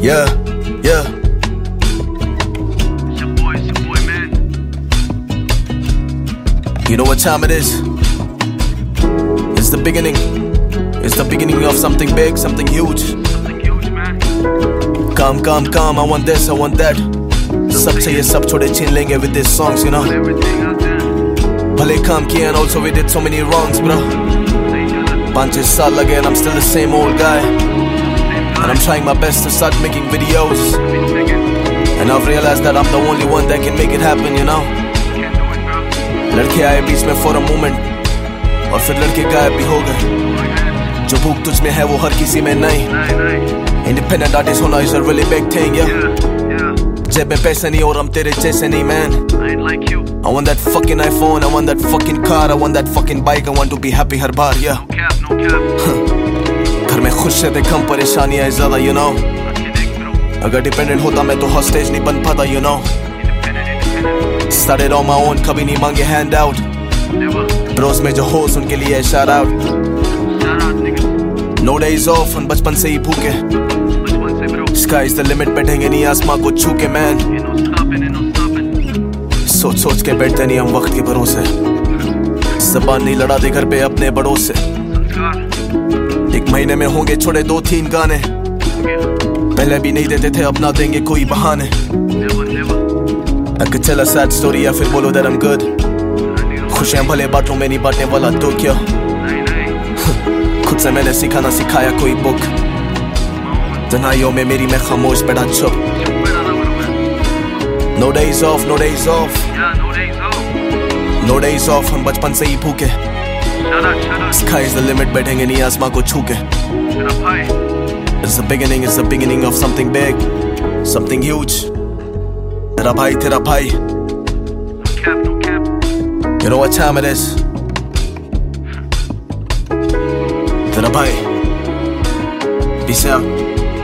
Yeah, yeah. It's your boy, man. You know what time it is? It's the beginning. It's the beginning of something big, something huge. Something huge, man. Come, I want this, I want that. Sab chahiye, sab chode chin lenge with these songs, you know. Everything out there. Bhale kaam kiye and also we did so many wrongs, bro. 5-6 saal lage and I'm still the same old guy. And I'm trying my best to start making videos. And I've realized that I'm the only one that can make it happen, you know. लड़के आए बीच में for a moment और फिर लड़के गायब भी हो गए. जो भूख तुझ में है वो हर किसी में नहीं. Independent artist होना is a really big thing, yeah. जेब में पैसे नहीं और हम तेरे जैसे नहीं, man. I want that fucking iPhone, I want that fucking car, I want that fucking bike, I want to be happy her bar, yeah. No cap. घर में खुश रहते कम परेशानियां ज्यादा, you know. अगर डिपेंडेंट होता मैं तो हॉस्टेज नहीं बन पाता, you know. Started on my own, कभी नहीं मांगे hand out. Bros में जो होस उनके लिए shout out. No days off, हम बचपन से ही भूखे. Sky's the limit, बैठेंगे नहीं आसमां को छू के, man. सोच के बैठते नहीं हम वक्त के भरोसे. ज़बान नहीं लड़ाते घर पे अपने बड़ों से. एक महीने में होंगे छोड़े 2-3 गाने. पहले भी नहीं देते थे, अब ना देंगे कोई बहाने. I could tell a sad story या फिर बोलो that I'm good. खुशियां भले बांटूं में नहीं बांटने वाला तो क्या. खुद से मैंने सीखा ना सिखाया कोई बुक. तन्हाइयों में मेरी मैं खामोश बैठा चुप. No days off, no days off. No days off, हम बचपन से ही भूखे. Sky is the limit, बैठेंगे नहीं आसमां को छू के. It's the beginning of something big, something huge. तेरा भाई. No cap. You know what time it is? तेरा भाई. Peace out.